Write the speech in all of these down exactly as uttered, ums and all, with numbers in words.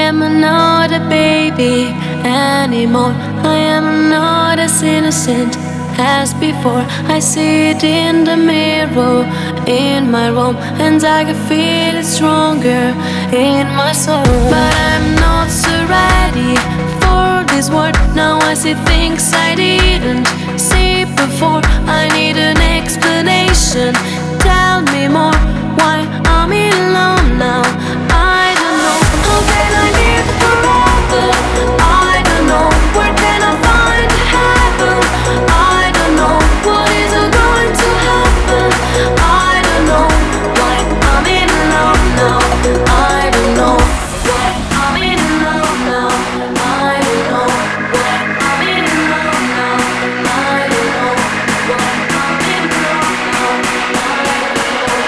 am not a baby anymore. I am not as innocent as before. I see it in the mirror in my room, and I can feel it stronger in my soul. But I'm not so ready for this world. Now I see things I didn't see before. I need an explanation. Tell me more. Why I'm alone now? I don't know. How can I live forever? I don't know. Where can I find heaven? I don't know. What is going to happen? I don't know. Why I'm alone now? I don't know. Why I'm alone now? I don't know. Why I'm alone now? I don't know. Why I'm alone now? I don't know.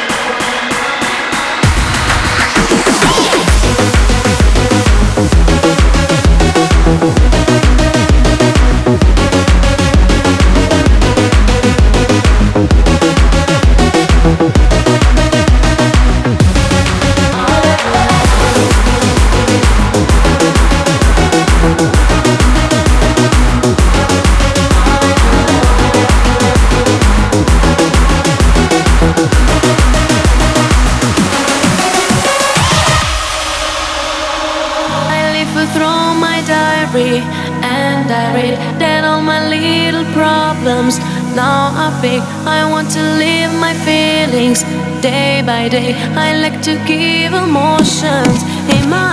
I live through my diary, and I read that all my little problems now are big. I want to live my feelings day by day. I like to give emotions in my